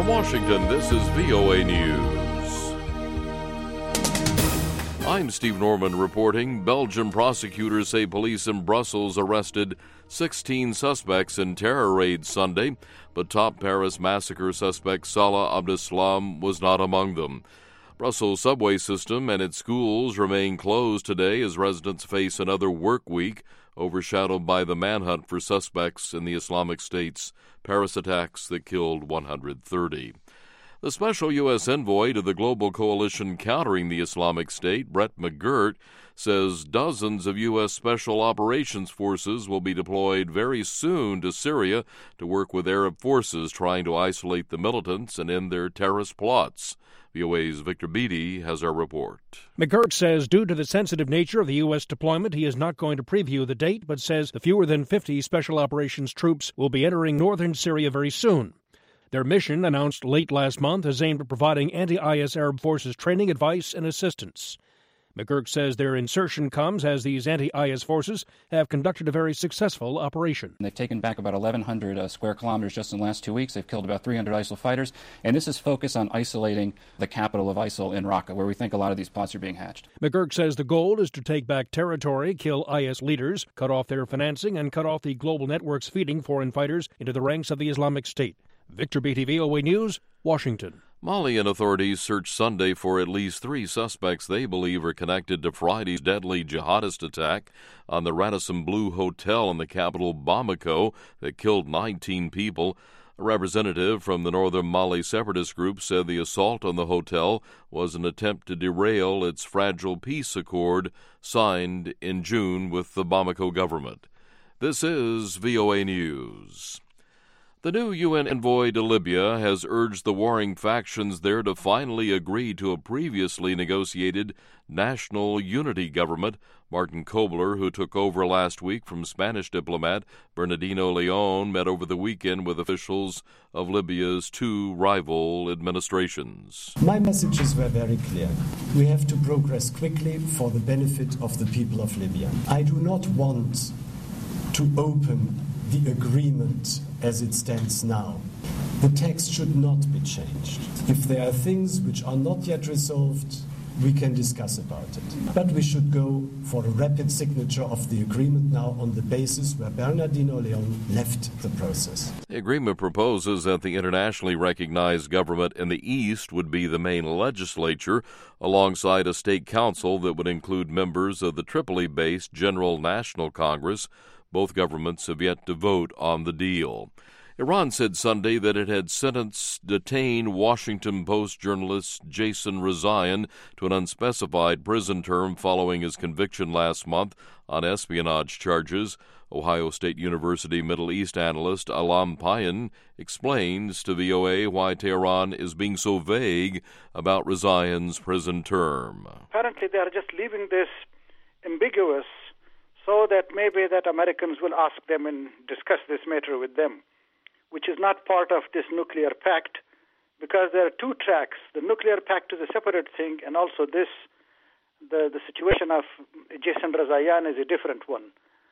From Washington, this is VOA News. I'm Steve Norman reporting. Belgian prosecutors say police in Brussels arrested 16 suspects in terror raids Sunday, but top Paris massacre suspect Salah Abdeslam was not among them. Brussels' subway system and its schools remain closed today as residents face another work week overshadowed by the manhunt for suspects in the Islamic State's Paris attacks that killed 130. The special U.S. envoy to the global coalition countering the Islamic State, Brett McGirt, says dozens of U.S. Special Operations Forces will be deployed very soon to Syria to work with Arab forces trying to isolate the militants and end their terrorist plots. VOA's Victor Beattie has our report. McGirt says due to the sensitive nature of the U.S. deployment, he is not going to preview the date, but says the fewer than 50 Special Operations troops will be entering northern Syria very soon. Their mission, announced late last month, is aimed at providing anti-IS Arab forces training, advice, and assistance. McGirt says their insertion comes as these anti-IS forces have conducted a very successful operation. They've taken back about 1,100 square kilometers just in the last 2 weeks. They've killed about 300 ISIL fighters. And this is focused on isolating the capital of ISIL in Raqqa, where we think a lot of these plots are being hatched. McGirt says the goal is to take back territory, kill IS leaders, cut off their financing, and cut off the global networks feeding foreign fighters into the ranks of the Islamic State. Victor Beattie, VOA News, Washington. Malian authorities searched Sunday for at least 3 suspects they believe are connected to Friday's deadly jihadist attack on the Radisson Blu Hotel in the capital Bamako that killed 19 people. A representative from the northern Mali separatist group said the assault on the hotel was an attempt to derail its fragile peace accord signed in June with the Bamako government. This is VOA News. The new UN envoy to Libya has urged the warring factions there to finally agree to a previously negotiated national unity government. Martin Kobler, who took over last week from Spanish diplomat Bernardino Leon, met over the weekend with officials of Libya's 2 rival administrations. My messages were very clear. We have to progress quickly for the benefit of the people of Libya. I do not want to open the agreement as it stands now. The text should not be changed. If there are things which are not yet resolved, we can discuss about it. But we should go for a rapid signature of the agreement now on the basis where Bernardino Leon left the process. The agreement proposes that the internationally recognized government in the East would be the main legislature, alongside a state council that would include members of the Tripoli-based General National Congress. Both governments have yet to vote on the deal. Iran said Sunday that it had sentenced detained Washington Post journalist Jason Rezaian to an unspecified prison term following his conviction last month on espionage charges. Ohio State University Middle East analyst Alam Payan explains to VOA why Tehran is being so vague about Rezaian's prison term. Apparently they are just leaving this ambiguous so that maybe that Americans will ask them and discuss this matter with them, which is not part of this nuclear pact, because there are 2 tracks. The nuclear pact is a separate thing, and also this, the situation of Jason Rezaian is a different one.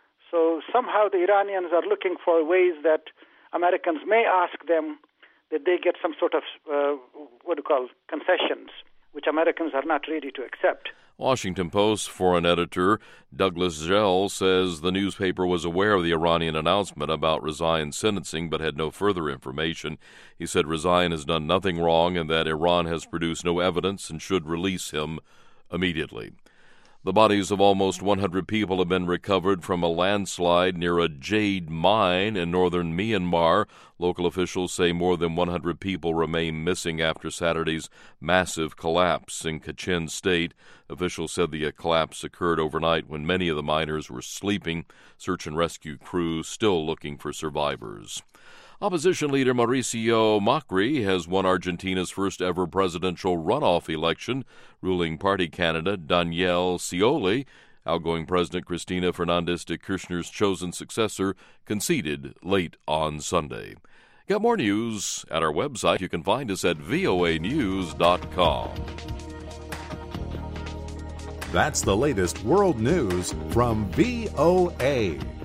So somehow the Iranians are looking for ways that Americans may ask them that they get some sort of, concessions, which Americans are not ready to accept. Washington Post foreign editor Douglas Zell says the newspaper was aware of the Iranian announcement about Rezaian's sentencing but had no further information. He said Rezaian has done nothing wrong and that Iran has produced no evidence and should release him immediately. The bodies of almost 100 people have been recovered from a landslide near a jade mine in northern Myanmar. Local officials say more than 100 people remain missing after Saturday's massive collapse in Kachin State. Officials said the collapse occurred overnight when many of the miners were sleeping. Search and rescue crews still looking for survivors. Opposition leader Mauricio Macri has won Argentina's first-ever presidential runoff election. Ruling party candidate Daniel Scioli, outgoing President Cristina Fernández de Kirchner's chosen successor, conceded late on Sunday. Got more news at our website. You can find us at voanews.com. That's the latest world news from VOA.